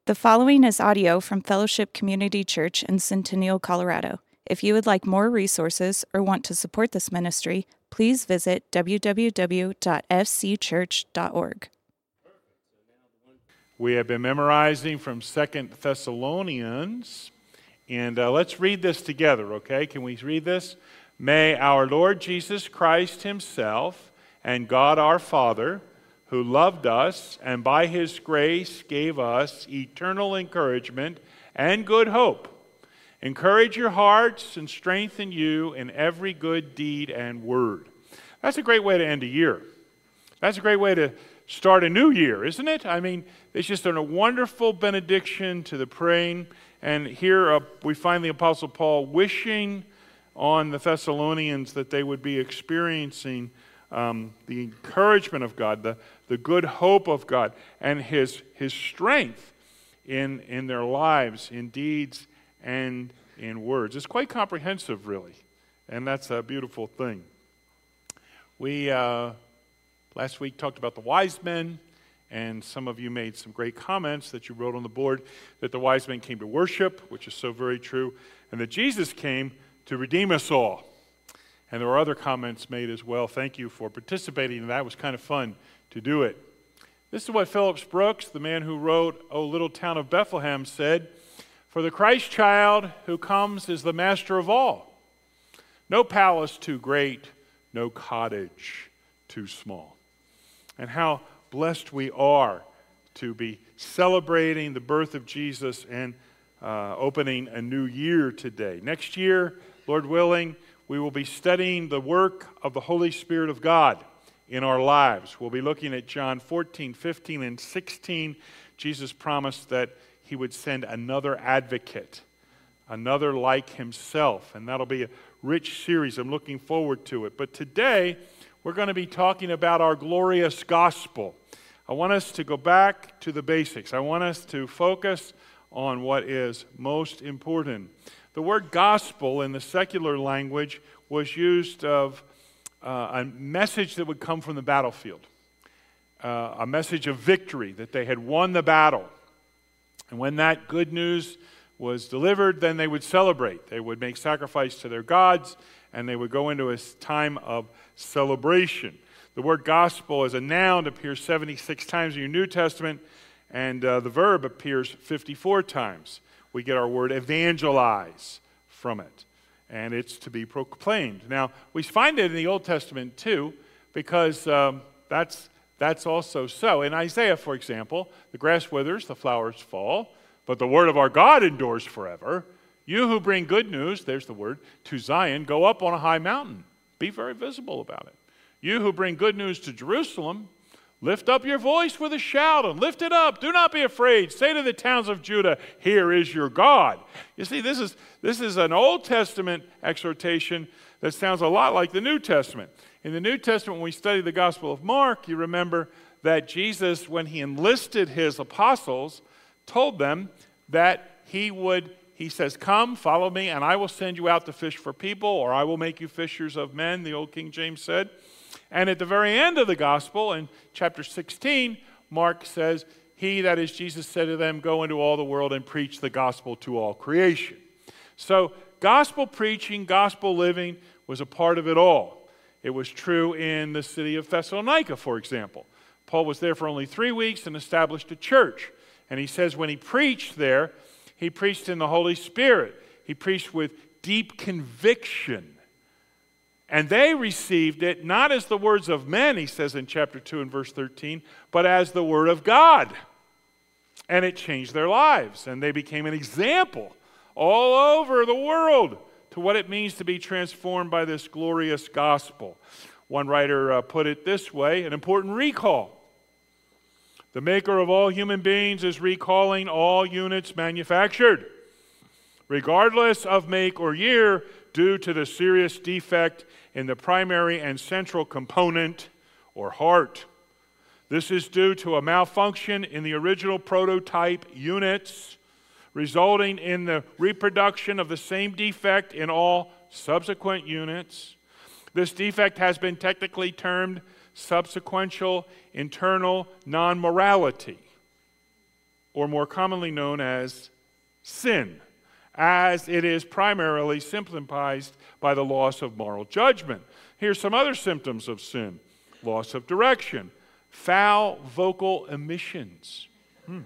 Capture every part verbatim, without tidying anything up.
The following is audio from Fellowship Community Church in Centennial, Colorado. If you would like more resources or want to support this ministry, please visit w w w dot f c church dot org. We have been memorizing from Second Thessalonians, and uh, let's read this together, okay? Can we read this? May our Lord Jesus Christ himself and God our Father, who loved us and by his grace gave us eternal encouragement and good hope, encourage your hearts and strengthen you in every good deed and word. That's a great way to end a year. That's a great way to start a new year, isn't it? I mean, it's just a wonderful benediction to the praying. And here uh, we find the Apostle Paul wishing on the Thessalonians that they would be experiencing um, the encouragement of God, the, the good hope of God, and his, his strength in, in their lives, in deeds and in words. It's quite comprehensive, really, and that's a beautiful thing. We, uh, last week, talked about the wise men, and some of you made some great comments that you wrote on the board, that the wise men came to worship, which is so very true, and that Jesus came to redeem us all. And there were other comments made as well. Thank you for participating in that. It was kind of fun to do it. This is what Phillips Brooks, the man who wrote O Little Town of Bethlehem, said, "For the Christ child who comes is the master of all. No palace too great, no cottage too small." And how blessed we are to be celebrating the birth of Jesus and uh, opening a new year today. Next year, Lord willing, we will be studying the work of the Holy Spirit of God in our lives. We'll be looking at John fourteen, fifteen, and sixteen. Jesus promised that he would send another advocate, another like himself, and that'll be a rich series. I'm looking forward to it. But today, we're going to be talking about our glorious gospel. I want us to go back to the basics. I want us to focus on what is most important. The word gospel in the secular language was used of uh, a message that would come from the battlefield, uh, a message of victory, that they had won the battle. And when that good news was delivered, then they would celebrate. They would make sacrifice to their gods, and they would go into a time of celebration. The word gospel as a noun appears seventy-six times in your New Testament, and uh, the verb appears fifty-four times. We get our word evangelize from it, and it's to be proclaimed. Now, we find it in the Old Testament too, because um, that's that's also so. In Isaiah, for example, the grass withers, the flowers fall, but the word of our God endures forever. You who bring good news, there's the word, to Zion, go up on a high mountain. Be very visible about it. You who bring good news to Jerusalem, lift up your voice with a shout and lift it up. Do not be afraid. Say to the towns of Judah, here is your God. You see, this is, this is an Old Testament exhortation that sounds a lot like the New Testament. In the New Testament, when we study the Gospel of Mark, you remember that Jesus, when he enlisted his apostles, told them that he would, he says, come, follow me, and I will send you out to fish for people, or I will make you fishers of men, the old King James said. And at the very end of the gospel, in chapter sixteen, Mark says, he, that is Jesus, said to them, go into all the world and preach the gospel to all creation. So gospel preaching, gospel living was a part of it all. It was true in the city of Thessalonica, for example. Paul was there for only three weeks and established a church. And he says when he preached there, he preached in the Holy Spirit. He preached with deep conviction. And they received it not as the words of men, he says in chapter two and verse thirteen, but as the word of God. And it changed their lives. And they became an example all over the world to what it means to be transformed by this glorious gospel. One writer uh, put it this way, an important recall. The maker of all human beings is recalling all units manufactured, regardless of make or year, due to the serious defect in the primary and central component, or heart. This is due to a malfunction in the original prototype units, resulting in the reproduction of the same defect in all subsequent units. This defect has been technically termed subsequential internal non-morality. or more commonly known as sin, as it is primarily symptomized by the loss of moral judgment. Here's some other symptoms of sin: loss of direction, foul vocal emissions, hmm.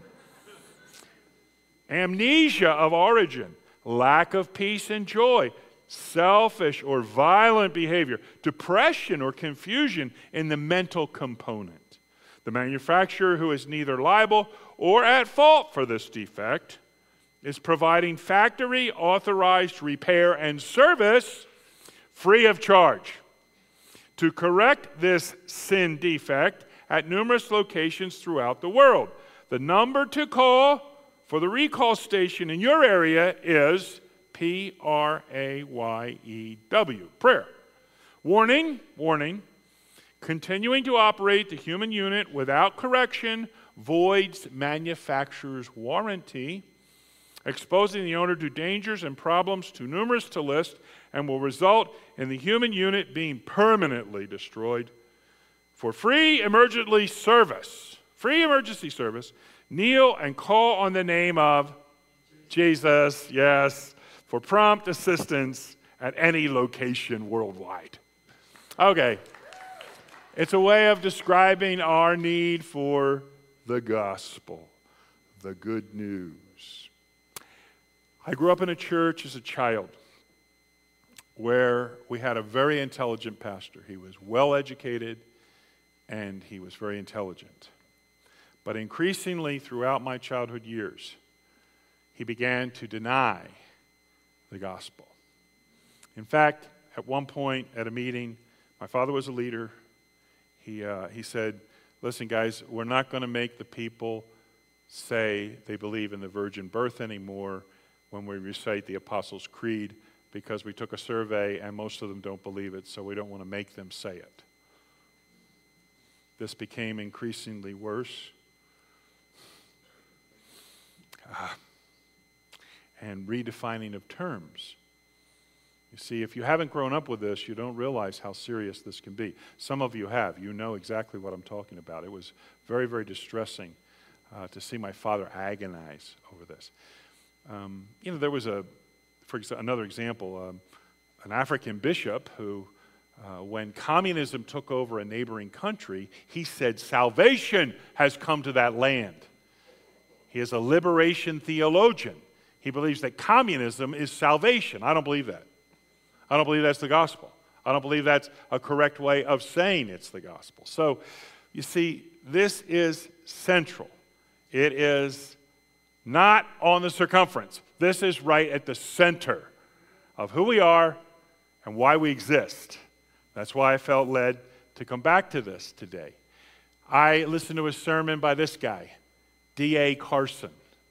amnesia of origin, lack of peace and joy, selfish or violent behavior, depression or confusion in the mental component. The manufacturer, who is neither liable or at fault for this defect, is providing factory authorized repair and service free of charge. To correct this sin defect at numerous locations throughout the world, the number to call for the recall station in your area is P R A Y E W, prayer. Warning, warning, continuing to operate the human unit without correction voids manufacturer's warranty, exposing the owner to dangers and problems too numerous to list, and will result in the human unit being permanently destroyed. For free emergency service, free emergency service, kneel and call on the name of Jesus, yes, for prompt assistance at any location worldwide. Okay. It's a way of describing our need for the gospel, the good news. I grew up in a church as a child where we had a very intelligent pastor. He was well educated and he was very intelligent. But increasingly throughout my childhood years, he began to deny the gospel. In fact, at one point at a meeting, my father was a leader. He, uh, he said, listen, guys, we're not going to make the people say they believe in the virgin birth anymore when we recite the Apostles' Creed, because we took a survey and most of them don't believe it, so we don't want to make them say it. This became increasingly worse. Ah. And redefining of terms. You see, if you haven't grown up with this, you don't realize how serious this can be. Some of you have. You know exactly what I'm talking about. It was very, very distressing uh, to see my father agonize over this. Um, you know, there was a, for exa- another example, um, an African bishop who, uh, when communism took over a neighboring country, he said, salvation has come to that land. He is a liberation theologian. He believes that communism is salvation. I don't believe that. I don't believe that's the gospel. I don't believe that's a correct way of saying it's the gospel. So, you see, this is central. It is not on the circumference. This is right at the center of who we are and why we exist. That's why I felt led to come back to this today. I listened to a sermon by this guy, D A Carson.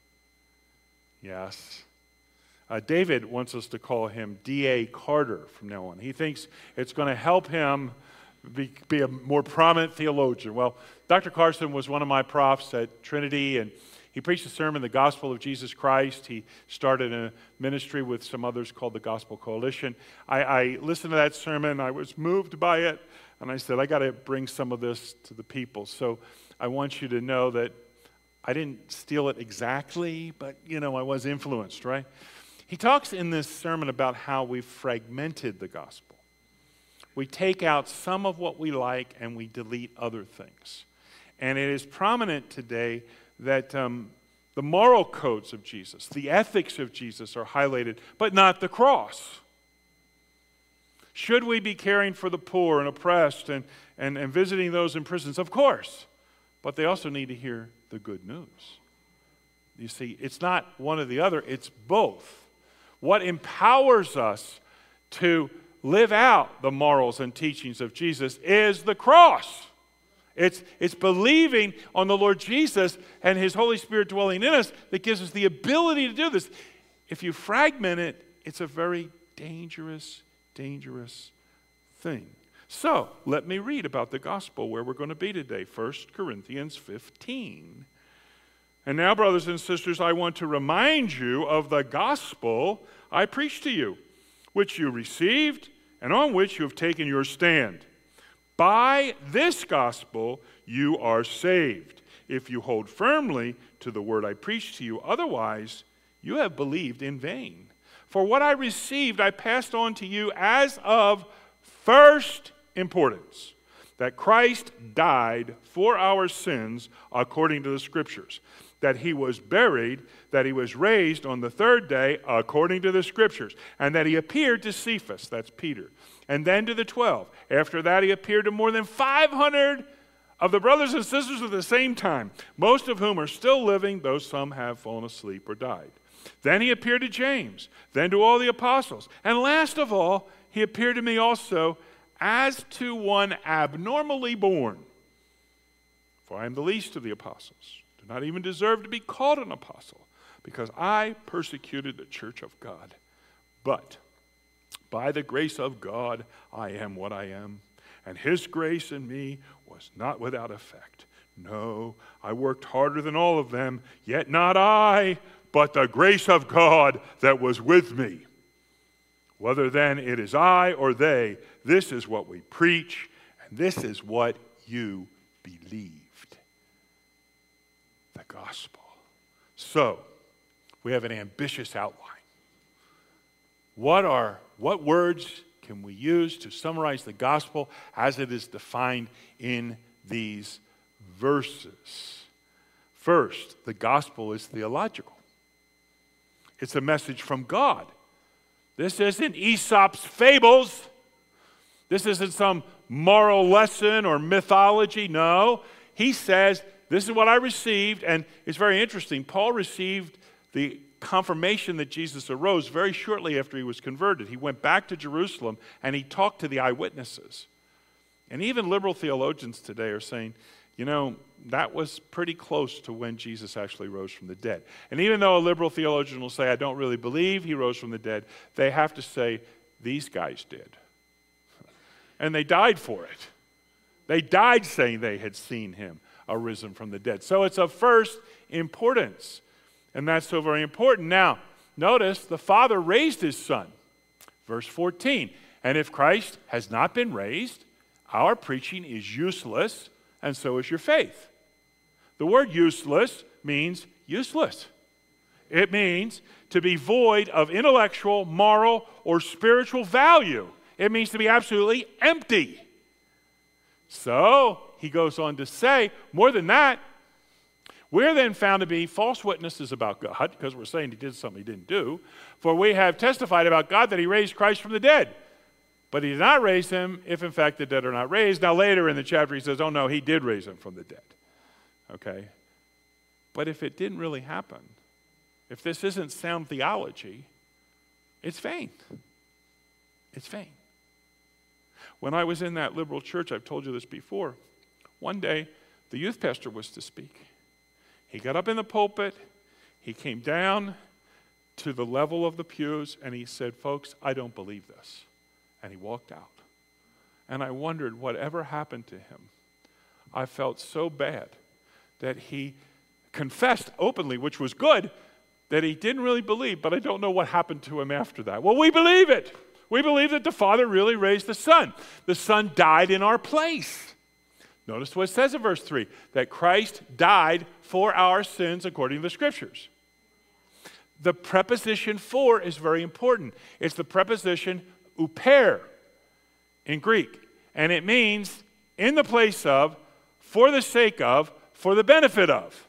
Yes. Uh, David wants us to call him D A Carter from now on. He thinks it's going to help him be, be a more prominent theologian. Well, Doctor Carson was one of my profs at Trinity, and he preached a sermon, The Gospel of Jesus Christ. He started a ministry with some others called the Gospel Coalition. I, I listened to that sermon. I was moved by it, and I said, I got to bring some of this to the people. So I want you to know that I didn't steal it exactly, but, you know, I was influenced, right? He talks in this sermon about how we've fragmented the gospel. We take out some of what we like and we delete other things. And it is prominent today that um, the moral codes of Jesus, the ethics of Jesus are highlighted, but not the cross. Should we be caring for the poor and oppressed and, and, and visiting those in prisons? Of course. But they also need to hear the good news. You see, it's not one or the other, it's both. What empowers us to live out the morals and teachings of Jesus is the cross. It's, it's believing on the Lord Jesus and His Holy Spirit dwelling in us that gives us the ability to do this. If you fragment it, it's a very dangerous, dangerous thing. So, let me read about the gospel where we're going to be today. First Corinthians fifteen. And now, brothers and sisters, I want to remind you of the gospel I preached to you, which you received and on which you have taken your stand. By this gospel you are saved, if you hold firmly to the word I preached to you. Otherwise, you have believed in vain. For what I received, I passed on to you as of first importance, that Christ died for our sins according to the Scriptures, that he was buried, that he was raised on the third day according to the Scriptures, and that he appeared to Cephas, that's Peter, and then to the twelve. After that, he appeared to more than five hundred of the brothers and sisters at the same time, most of whom are still living, though some have fallen asleep or died. Then he appeared to James, then to all the apostles, and last of all, he appeared to me also as to one abnormally born. For I am the least of the apostles, do not even deserve to be called an apostle, because I persecuted the church of God. But by the grace of God, I am what I am, and his grace in me was not without effect. No, I worked harder than all of them, yet not I, but the grace of God that was with me. Whether then it is I or they, this is what we preach, and this is what you believed. The gospel. So, we have an ambitious outline. What are, what words can we use to summarize the gospel as it is defined in these verses? First, the gospel is theological. It's a message from God. This isn't Aesop's fables. This isn't some moral lesson or mythology. No, he says, this is what I received. And it's very interesting. Paul received the confirmation that Jesus arose very shortly after he was converted. He went back to Jerusalem and he talked to the eyewitnesses. And even liberal theologians today are saying, you know, that was pretty close to when Jesus actually rose from the dead. And even though a liberal theologian will say, I don't really believe he rose from the dead, they have to say, these guys did. And they died for it. They died saying they had seen him arisen from the dead. So it's of first importance. And that's so very important. Now, notice the Father raised his Son. Verse fourteen. And if Christ has not been raised, our preaching is useless, and so is your faith. The word useless means useless. It means to be void of intellectual, moral, or spiritual value. It means to be absolutely empty. So, he goes on to say, more than that, we're then found to be false witnesses about God, because we're saying he did something he didn't do. For we have testified about God that he raised Christ from the dead. But he did not raise him if in fact the dead are not raised. Now later in the chapter he says, oh no, he did raise him from the dead. Okay? But if it didn't really happen, if this isn't sound theology, it's vain. It's vain. When I was in that liberal church, I've told you this before, one day the youth pastor was to speak. He got up in the pulpit, he came down to the level of the pews, and he said, folks, I don't believe this. And he walked out. And I wondered whatever happened to him. I felt so bad that he confessed openly, which was good, that he didn't really believe, but I don't know what happened to him after that. Well, we believe it. We believe that the Father really raised the Son. The Son died in our place. Notice what it says in verse three, that Christ died for our sins according to the Scriptures. The preposition for is very important. It's the preposition uper in Greek. And it means in the place of, for the sake of, for the benefit of.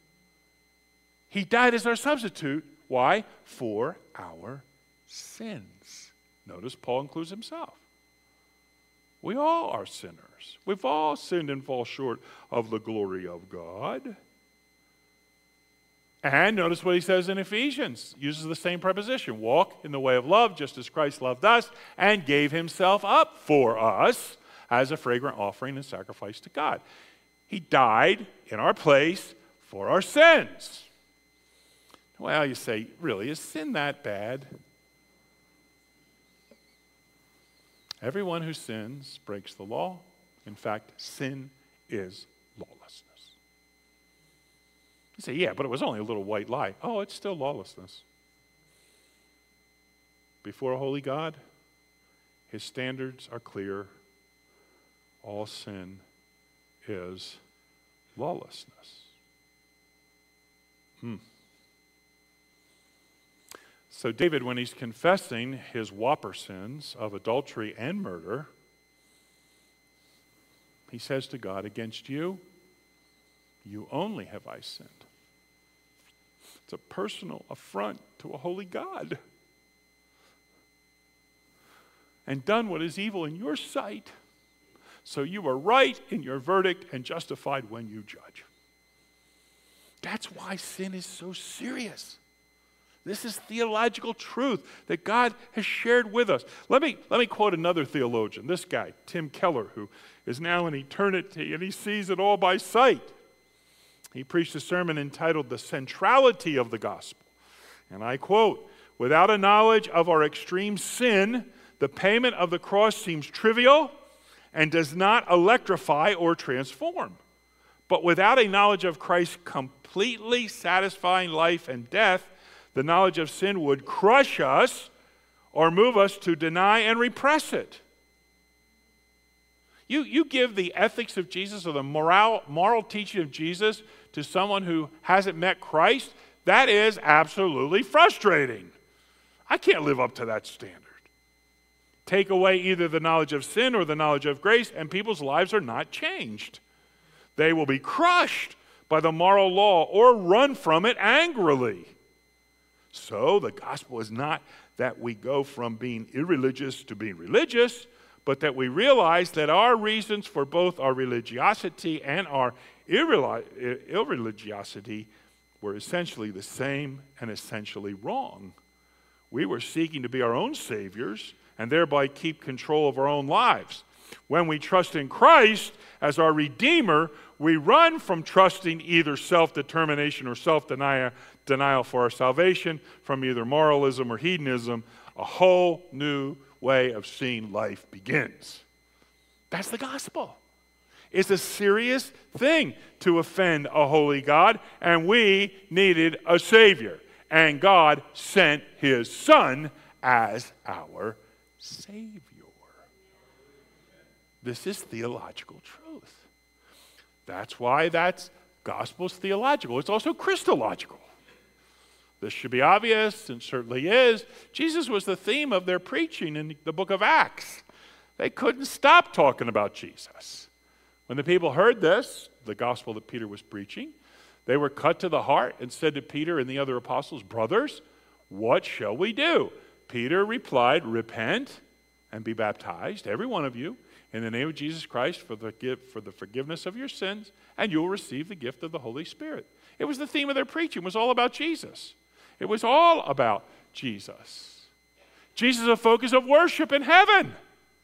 He died as our substitute. Why? For our sins. Notice Paul includes himself. We all are sinners. We've all sinned and fall short of the glory of God. And notice what he says in Ephesians. Uses the same preposition. Walk in the way of love, just as Christ loved us and gave himself up for us as a fragrant offering and sacrifice to God. He died in our place for our sins. Well, you say, really, is sin that bad? Everyone who sins breaks the law. In fact, sin is lawlessness. You say, yeah, but it was only a little white lie. Oh, it's still lawlessness. Before a holy God, his standards are clear. All sin is lawlessness. Hmm. So David, when he's confessing his whopper sins of adultery and murder, he says to God, against you, you only have I sinned. It's a personal affront to a holy God. And done what is evil in your sight, so you are right in your verdict and justified when you judge. That's why sin is so serious. This is theological truth that God has shared with us. Let me, let me quote another theologian, this guy, Tim Keller, who is now in eternity, and he sees it all by sight. He preached a sermon entitled The Centrality of the Gospel. And I quote, without a knowledge of our extreme sin, the payment of the cross seems trivial and does not electrify or transform. But without a knowledge of Christ's completely satisfying life and death, the knowledge of sin would crush us or move us to deny and repress it. You, you give the ethics of Jesus or the moral, moral teaching of Jesus to someone who hasn't met Christ, that is absolutely frustrating. I can't live up to that standard. Take away either the knowledge of sin or the knowledge of grace, and people's lives are not changed. They will be crushed by the moral law or run from it angrily. So the gospel is not that we go from being irreligious to being religious, but that we realize that our reasons for both our religiosity and our irreligiosity were essentially the same and essentially wrong. We were seeking to be our own saviors and thereby keep control of our own lives. When we trust in Christ as our Redeemer, we run from trusting either self-determination or self-denial denial for our salvation, from either moralism or hedonism. A whole new way of seeing life begins. That's the gospel. It's a serious thing to offend a holy God, and we needed a Savior. And God sent His Son as our Savior. This is theological truth. That's why that's gospel's theological. It's also Christological. This should be obvious, and certainly is. Jesus was the theme of their preaching in the book of Acts. They couldn't stop talking about Jesus. When the people heard this, the gospel that Peter was preaching, they were cut to the heart and said to Peter and the other apostles, brothers, what shall we do? Peter replied, repent and be baptized, every one of you, in the name of Jesus Christ for the, for the forgiveness of your sins, and you will receive the gift of the Holy Spirit. It was the theme of their preaching. It was all about Jesus. It was all about Jesus. Jesus is a focus of worship in heaven.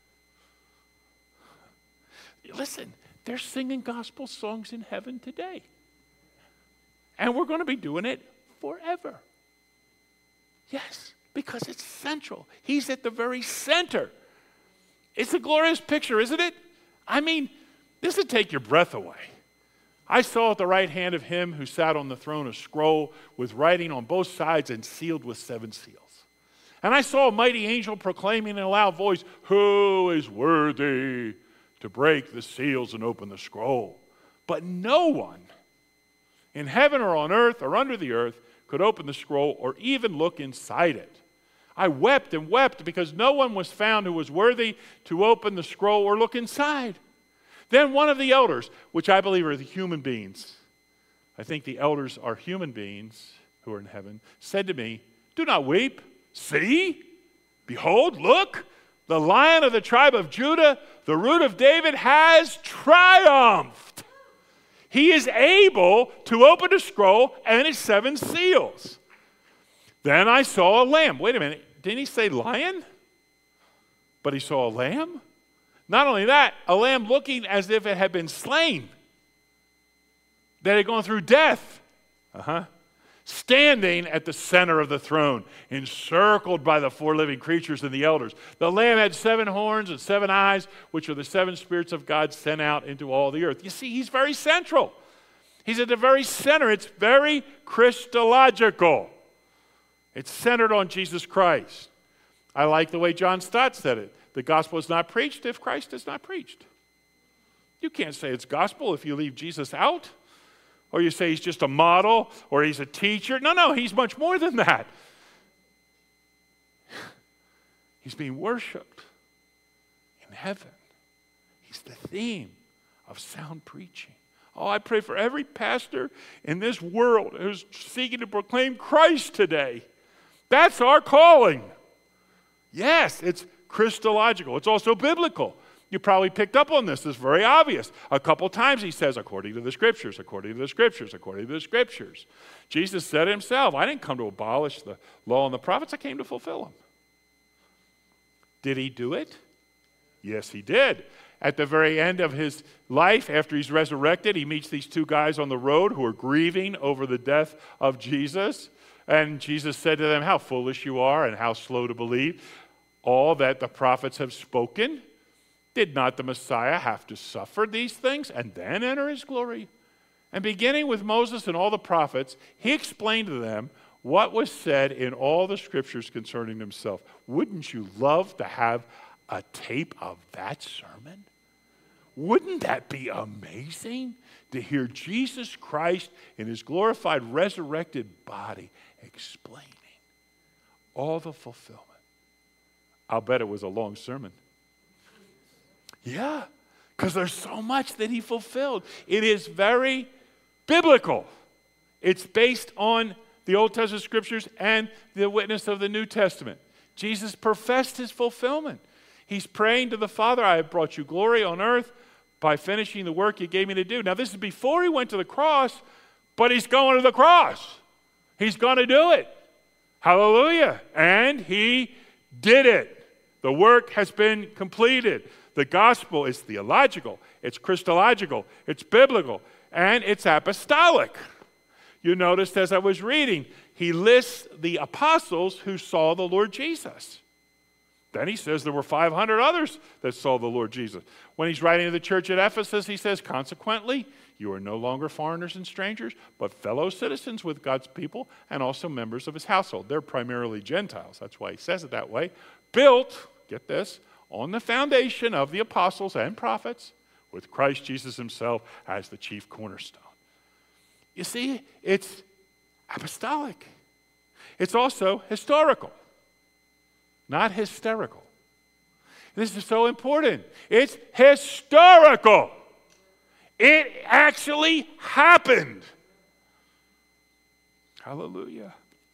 Listen, they're singing gospel songs in heaven today. And we're going to be doing it forever. Yes, because it's central. He's at the very center. It's a glorious picture, isn't it? I mean, this would take your breath away. I saw at the right hand of him who sat on the throne a scroll with writing on both sides and sealed with seven seals. And I saw a mighty angel proclaiming in a loud voice, who is worthy to break the seals and open the scroll? But no one in heaven or on earth or under the earth could open the scroll or even look inside it. I wept and wept because no one was found who was worthy to open the scroll or look inside. Then one of the elders, which I believe are the human beings, I think the elders are human beings who are in heaven, said to me, do not weep. See, behold, look, the Lion of the tribe of Judah, the Root of David, has triumphed. He is able to open the scroll and its seven seals. Then I saw a lamb. Wait a minute, didn't he say lion? But he saw a lamb? Not only that, a lamb looking as if it had been slain, that had gone through death, uh-huh. standing at the center of the throne, encircled by the four living creatures and the elders. The lamb had seven horns and seven eyes, which are the seven spirits of God sent out into all the earth. You see, he's very central. He's at the very center. It's very Christological. It's centered on Jesus Christ. I like the way John Stott said it. The gospel is not preached if Christ is not preached. You can't say it's gospel if you leave Jesus out. Or you say he's just a model or he's a teacher. No, no, he's much more than that. He's being worshiped in heaven. He's the theme of sound preaching. Oh, I pray for every pastor in this world who's seeking to proclaim Christ today. That's our calling. Yes, it's Christological. It's also biblical. You probably picked up on this. It's very obvious. A couple times he says, according to the Scriptures, according to the Scriptures, according to the Scriptures. Jesus said himself, I didn't come to abolish the law and the prophets. I came to fulfill them. Did he do it? Yes, he did. At the very end of his life, after he's resurrected, he meets these two guys on the road who are grieving over the death of Jesus. And Jesus said to them, how foolish you are and how slow to believe all that the prophets have spoken. Did not the Messiah have to suffer these things and then enter his glory? And beginning with Moses and all the prophets, he explained to them what was said in all the Scriptures concerning himself. Wouldn't you love to have a tape of that sermon? Wouldn't that be amazing to hear Jesus Christ in his glorified resurrected body explaining all the fulfillment? I'll bet it was a long sermon. Yeah, because there's so much that he fulfilled. It is very biblical. It's based on the Old Testament Scriptures and the witness of the New Testament. Jesus professed his fulfillment. He's praying to the Father, I have brought you glory on earth by finishing the work you gave me to do. Now, this is before he went to the cross, but he's going to the cross. He's going to do it. Hallelujah. And he did it. The work has been completed. The gospel is theological, it's Christological, it's biblical, and it's apostolic. You noticed as I was reading, he lists the apostles who saw the Lord Jesus. Then he says there were five hundred others that saw the Lord Jesus. When he's writing to the church at Ephesus, he says, consequently, you are no longer foreigners and strangers, but fellow citizens with God's people and also members of his household. They're primarily Gentiles. That's why he says it that way. Built, get this, on the foundation of the apostles and prophets, with Christ Jesus himself as the chief cornerstone. You see, it's apostolic. It's also historical, not hysterical. This is so important. It's historical. It actually happened. Hallelujah.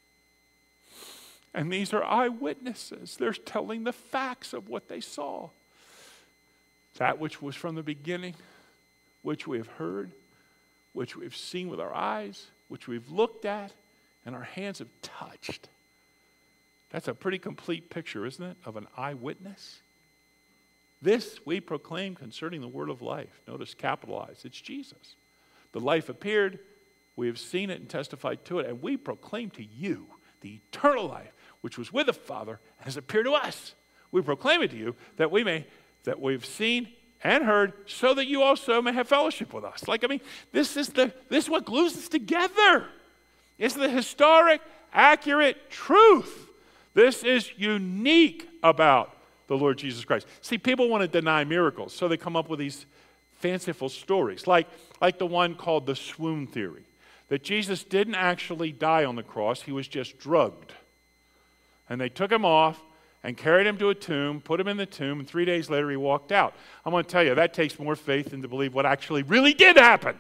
And these are eyewitnesses. They're telling the facts of what they saw. That which was from the beginning, which we have heard, which we've seen with our eyes, which we've looked at, and our hands have touched. That's a pretty complete picture, isn't it, of an eyewitness? This we proclaim concerning the word of life. Notice capitalized. It's Jesus. The life appeared. We have seen it and testified to it. And we proclaim to you the eternal life, which was with the Father and has appeared to us. We proclaim it to you that we may, that we've seen and heard, so that you also may have fellowship with us. Like, I mean, this is the this is what glues us together. It's the historic, accurate truth. This is unique about the Lord Jesus Christ. See, people want to deny miracles, so they come up with these fanciful stories, like, like the one called the swoon theory, that Jesus didn't actually die on the cross, he was just drugged. And they took him off and carried him to a tomb, put him in the tomb, and three days later he walked out. I'm going to tell you, that takes more faith than to believe what actually really did happen.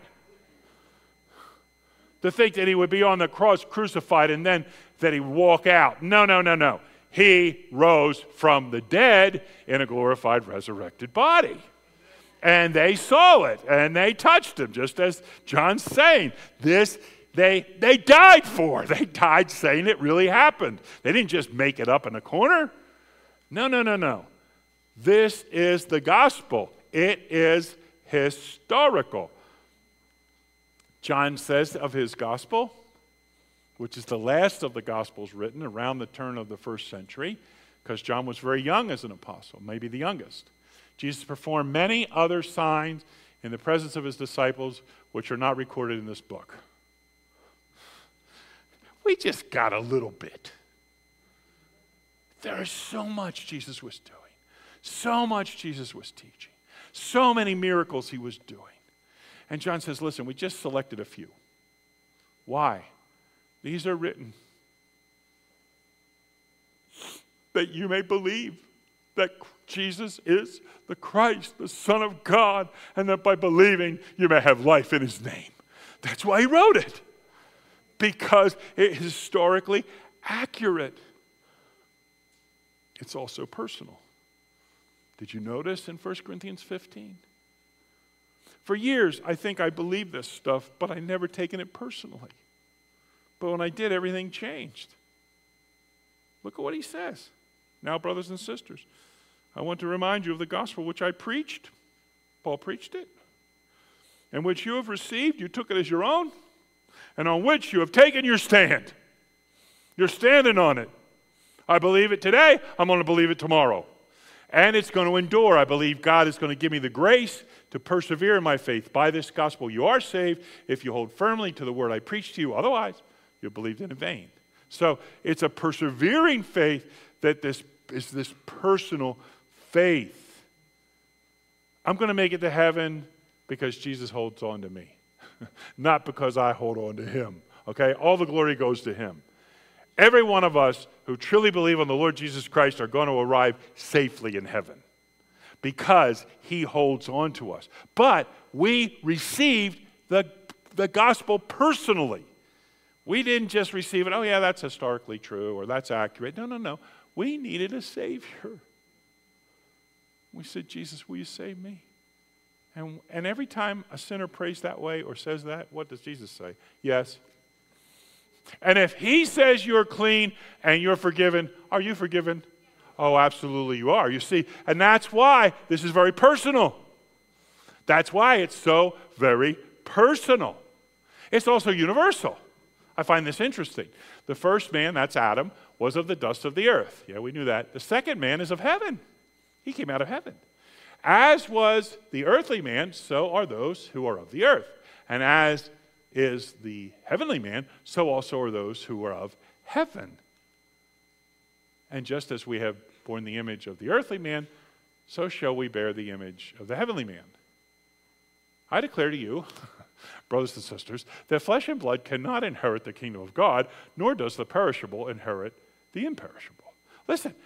To think that he would be on the cross crucified and then that he would walk out. No, no, no, no. He rose from the dead in a glorified, resurrected body. And they saw it, and they touched him, just as John's saying. This, they, they died for. They died saying it really happened. They didn't just make it up in a corner. No, no, no, no. This is the gospel. It is historical. John says of his gospel, which is the last of the gospels written around the turn of the first century, because John was very young as an apostle, maybe the youngest. Jesus performed many other signs in the presence of his disciples, which are not recorded in this book. We just got a little bit. There is so much Jesus was doing, so much Jesus was teaching, so many miracles he was doing. And John says, listen, we just selected a few. Why? These are written that you may believe that Jesus is the Christ, the Son of God, and that by believing you may have life in his name. That's why he wrote it, because it is historically accurate. It's also personal. Did you notice in First Corinthians fifteen? For years, I think I believed this stuff, but I never taken it personally. But when I did, everything changed. Look at what he says. Now, brothers and sisters, I want to remind you of the gospel which I preached. Paul preached it. And which you have received, you took it as your own, and on which you have taken your stand. You're standing on it. I believe it today, I'm going to believe it tomorrow. And it's going to endure. I believe God is going to give me the grace to persevere in my faith. By this gospel you are saved if you hold firmly to the word I preached to you. Otherwise, you believed in vain. So it's a persevering faith that this is this personal faith. I'm going to make it to heaven because Jesus holds on to me, not because I hold on to him. Okay? All the glory goes to him. Every one of us who truly believe on the Lord Jesus Christ are going to arrive safely in heaven because he holds on to us. But we received the, the gospel personally. We didn't just receive it, oh yeah, that's historically true or that's accurate. No, no, no. We needed a Savior. We said, Jesus, will you save me? And, and every time a sinner prays that way or says that, what does Jesus say? Yes. And if he says you're clean and you're forgiven, are you forgiven? Oh, absolutely you are. You see, and that's why this is very personal. That's why it's so very personal. It's also universal. I find this interesting. The first man, that's Adam, was of the dust of the earth. Yeah, we knew that. The second man is of heaven. He came out of heaven. As was the earthly man, so are those who are of the earth. And as is the heavenly man, so also are those who are of heaven. And just as we have borne the image of the earthly man, so shall we bear the image of the heavenly man. I declare to you, brothers and sisters, that flesh and blood cannot inherit the kingdom of God, nor does the perishable inherit the imperishable. Listen,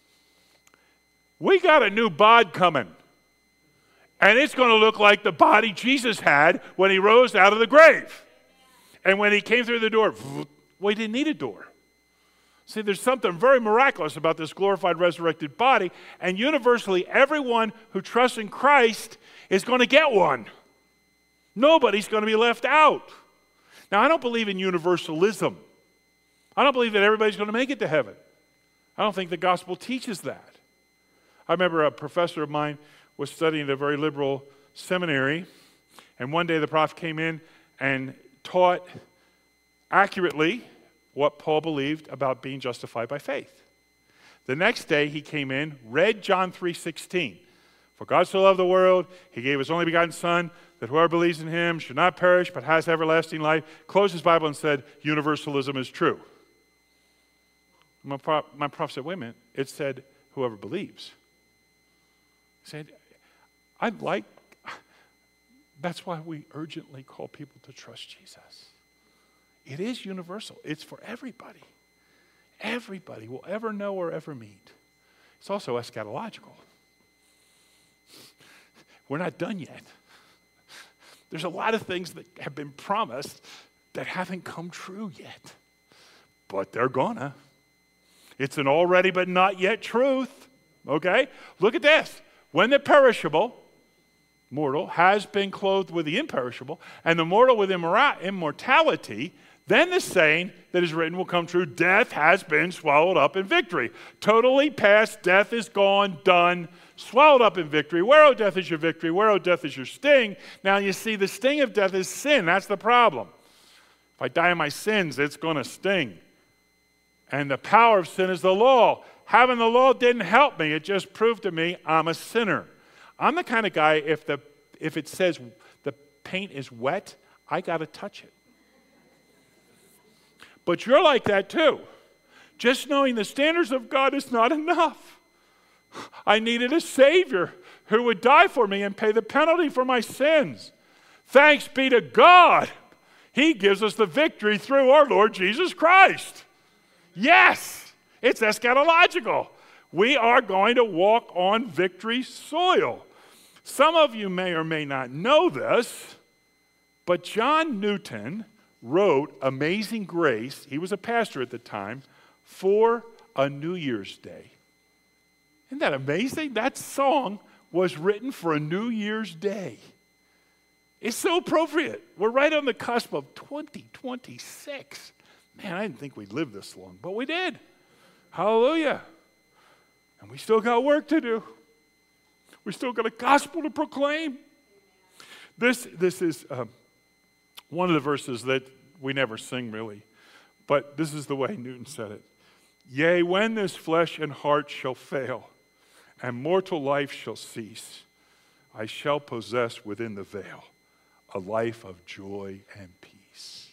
we got a new bod coming. And it's going to look like the body Jesus had when he rose out of the grave. And when he came through the door, well, he didn't need a door. See, there's something very miraculous about this glorified, resurrected body. And universally, everyone who trusts in Christ is going to get one. Nobody's going to be left out. Now, I don't believe in universalism. I don't believe that everybody's going to make it to heaven. I don't think the gospel teaches that. I remember a professor of mine was studying at a very liberal seminary, and one day the prof came in and taught accurately what Paul believed about being justified by faith. The next day he came in, read John three sixteen. For God so loved the world, he gave his only begotten Son, that whoever believes in him should not perish but has everlasting life. Closed his Bible and said, universalism is true. My prof, my prof said, wait a minute, it said whoever believes. He said, I'd like, that's why we urgently call people to trust Jesus. It is universal. It's for everybody. Everybody will ever know or ever meet. It's also eschatological. We're not done yet. There's a lot of things that have been promised that haven't come true yet. But they're gonna. It's an already but not yet truth. Okay? Look at this. When the perishable, mortal, has been clothed with the imperishable, and the mortal with immora- immortality, then the saying that is written will come true, death has been swallowed up in victory. Totally past, death is gone, done, swallowed up in victory. Where, O death, is your victory? Where, O death, is your sting? Now you see, the sting of death is sin. That's the problem. If I die in my sins, it's going to sting. And the power of sin is the law. Having the law didn't help me. It just proved to me I'm a sinner. I'm the kind of guy, if the if it says the paint is wet, I got to touch it. But you're like that too. Just knowing the standards of God is not enough. I needed a Savior who would die for me and pay the penalty for my sins. Thanks be to God. He gives us the victory through our Lord Jesus Christ. Yes, it's eschatological. We are going to walk on victory soil. Some of you may or may not know this, but John Newton wrote Amazing Grace, he was a pastor at the time, for a New Year's Day. Isn't that amazing? That song was written for a New Year's Day. It's so appropriate. We're right on the cusp of twenty twenty-six. Man, I didn't think we'd live this long, but we did. Hallelujah. And we still got work to do. We still got a gospel to proclaim. This, this is uh, one of the verses that we never sing really, but this is the way Newton said it. Yea, when this flesh and heart shall fail, and mortal life shall cease, I shall possess within the veil a life of joy and peace.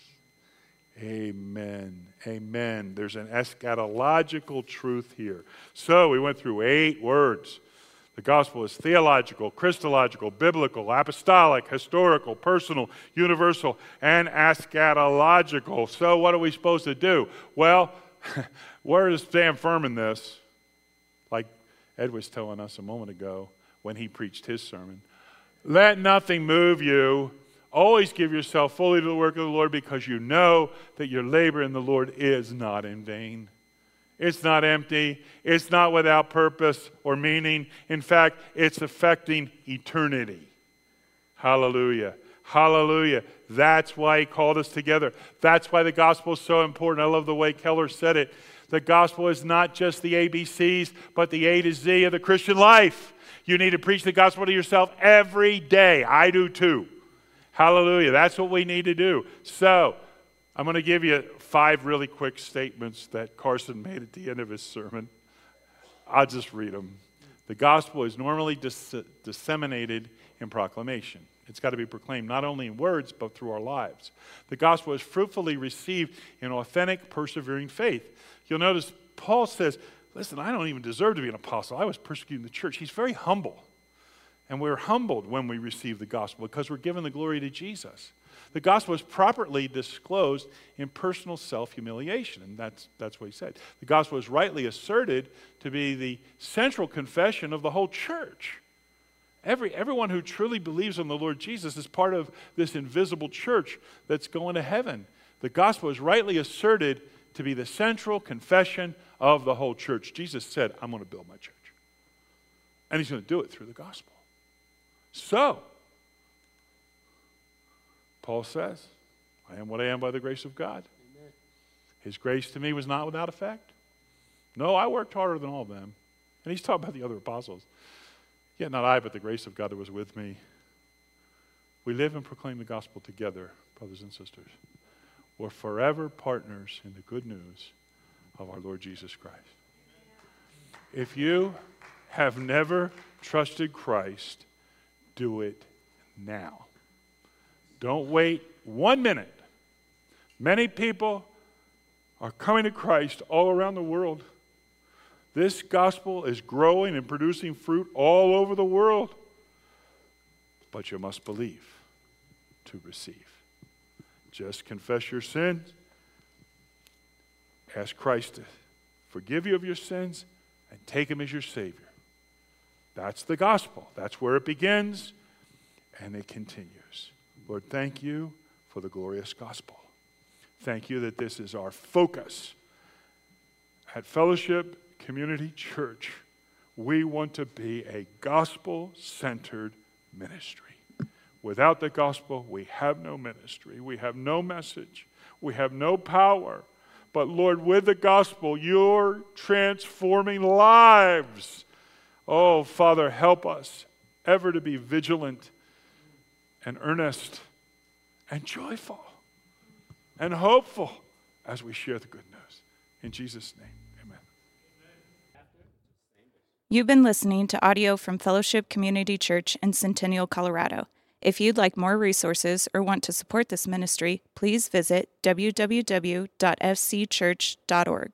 Amen. Amen. There's an eschatological truth here. So we went through eight words. The gospel is theological, Christological, biblical, apostolic, historical, personal, universal, and eschatological. So what are we supposed to do? Well, we're to stand firm in this, like Ed was telling us a moment ago when he preached his sermon. Let nothing move you. Always give yourself fully to the work of the Lord, because you know that your labor in the Lord is not in vain. It's not empty. It's not without purpose or meaning. In fact, it's affecting eternity. Hallelujah. Hallelujah. That's why he called us together. That's why the gospel is so important. I love the way Keller said it. The gospel is not just the A B Cs, but the A to Z of the Christian life. You need to preach the gospel to yourself every day. I do too. Hallelujah. That's what we need to do. So, I'm going to give you five really quick statements that Carson made at the end of his sermon. I'll just read them. The gospel is normally dis- disseminated in proclamation. It's got to be proclaimed not only in words, but through our lives. The gospel is fruitfully received in authentic, persevering faith. You'll notice Paul says, listen, I don't even deserve to be an apostle. I was persecuting the church. He's very humble. And we're humbled when we receive the gospel because we're given the glory to Jesus. The gospel is properly disclosed in personal self-humiliation, and that's, that's what he said. The gospel is rightly asserted to be the central confession of the whole church. Every, everyone who truly believes in the Lord Jesus is part of this invisible church that's going to heaven. The gospel is rightly asserted to be the central confession of the whole church. Jesus said, I'm going to build my church. And he's going to do it through the gospel. So, Paul says, I am what I am by the grace of God. Amen. His grace to me was not without effect. No, I worked harder than all of them. And he's talking about the other apostles. Yet not I, but the grace of God that was with me. We live and proclaim the gospel together, brothers and sisters. We're forever partners in the good news of our Lord Jesus Christ. If you have never trusted Christ, do it now. Don't wait one minute. Many people are coming to Christ all around the world. This gospel is growing and producing fruit all over the world. But you must believe to receive. Just confess your sins. Ask Christ to forgive you of your sins and take him as your Savior. That's the gospel. That's where it begins and it continues. Lord, thank you for the glorious gospel. Thank you that this is our focus. At Fellowship Community Church, we want to be a gospel-centered ministry. Without the gospel, we have no ministry. We have no message. We have no power. But Lord, with the gospel, you're transforming lives. Oh, Father, help us ever to be vigilant and earnest and joyful and hopeful as we share the good news. In Jesus' name, amen. You've been listening to audio from Fellowship Community Church in Centennial, Colorado. If you'd like more resources or want to support this ministry, please visit w w w dot f c church dot org.